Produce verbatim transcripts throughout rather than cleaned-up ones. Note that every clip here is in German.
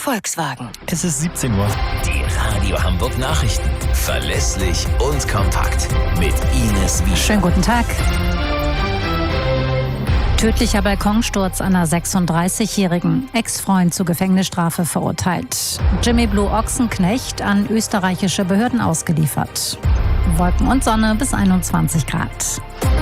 Volkswagen. Es ist siebzehn Uhr. Die Radio Hamburg Nachrichten. Verlässlich und kompakt. Mit Ines Wiescher. Schönen guten Tag. Tödlicher Balkonsturz einer sechsunddreißigjährigen. Ex-Freund zu Gefängnisstrafe verurteilt. Jimmy Blue Ochsenknecht an österreichische Behörden ausgeliefert. Wolken und Sonne bis einundzwanzig Grad.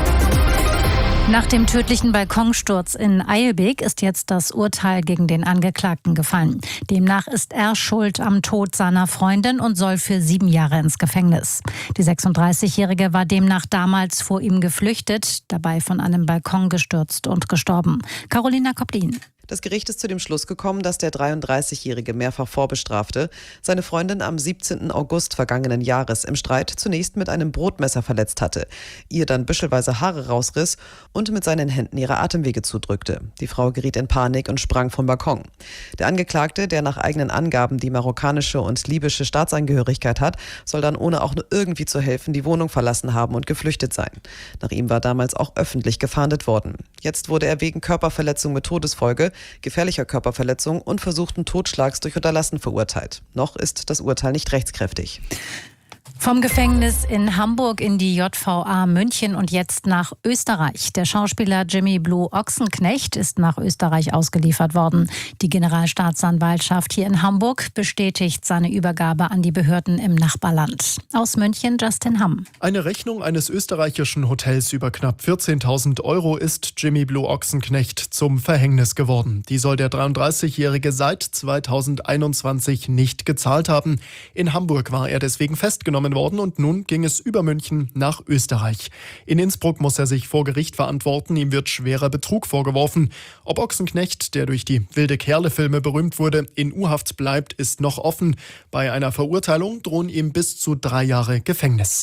Nach dem tödlichen Balkonsturz in Eilbek ist jetzt das Urteil gegen den Angeklagten gefallen. Demnach ist er schuld am Tod seiner Freundin und soll für sieben Jahre ins Gefängnis. Die sechsunddreißigjährige war demnach damals vor ihm geflüchtet, dabei von einem Balkon gestürzt und gestorben. Carolina Koplin. Das Gericht ist zu dem Schluss gekommen, dass der dreiunddreißigjährige mehrfach Vorbestrafte seine Freundin am siebzehnten August vergangenen Jahres im Streit zunächst mit einem Brotmesser verletzt hatte, ihr dann büschelweise Haare rausriss und mit seinen Händen ihre Atemwege zudrückte. Die Frau geriet in Panik und sprang vom Balkon. Der Angeklagte, der nach eigenen Angaben die marokkanische und libysche Staatsangehörigkeit hat, soll dann ohne auch nur irgendwie zu helfen die Wohnung verlassen haben und geflüchtet sein. Nach ihm war damals auch öffentlich gefahndet worden. Jetzt wurde er wegen Körperverletzung mit Todesfolge, gefährlicher Körperverletzung und versuchten Totschlags durch Unterlassen verurteilt. Noch ist das Urteil nicht rechtskräftig. Vom Gefängnis in Hamburg in die J V A München und jetzt nach Österreich. Der Schauspieler Jimmy Blue Ochsenknecht ist nach Österreich ausgeliefert worden. Die Generalstaatsanwaltschaft hier in Hamburg bestätigt seine Übergabe an die Behörden im Nachbarland. Aus München Justin Hamm. Eine Rechnung eines österreichischen Hotels über knapp vierzehntausend Euro ist Jimmy Blue Ochsenknecht zum Verhängnis geworden. Die soll der dreiunddreißigjährige seit zweitausendeinundzwanzig nicht gezahlt haben. In Hamburg war er deswegen festgenommen worden und nun ging es über München nach Österreich. In Innsbruck muss er sich vor Gericht verantworten, ihm wird schwerer Betrug vorgeworfen. Ob Ochsenknecht, der durch die Wilde Kerle-Filme berühmt wurde, in U-Haft bleibt, ist noch offen. Bei einer Verurteilung drohen ihm bis zu drei Jahre Gefängnis.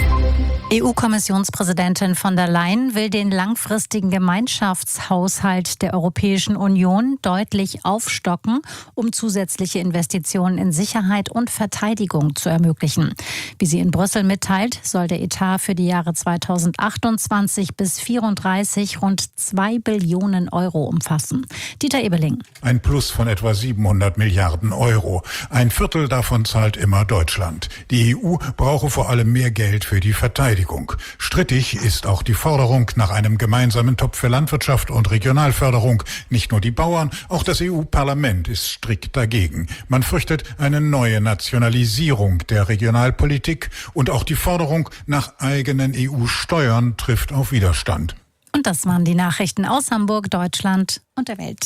E U-Kommissionspräsidentin von der Leyen will den langfristigen Gemeinschaftshaushalt der Europäischen Union deutlich aufstocken, um zusätzliche Investitionen in Sicherheit und Verteidigung zu ermöglichen. Wie sie in Brüssel mitteilt, soll der Etat für die Jahre zweitausendachtundzwanzig bis vierunddreißig rund zwei Billionen Euro umfassen. Dieter Ebeling. Ein Plus von etwa siebenhundert Milliarden Euro. Ein Viertel davon zahlt immer Deutschland. Die E U brauche vor allem mehr Geld für die Verteidigung. Strittig ist auch die Forderung nach einem gemeinsamen Topf für Landwirtschaft und Regionalförderung. Nicht nur die Bauern, auch das E U-Parlament ist strikt dagegen. Man fürchtet eine neue Nationalisierung der Regionalpolitik und auch die Forderung nach eigenen E U-Steuern trifft auf Widerstand. Und das waren die Nachrichten aus Hamburg, Deutschland und der Welt.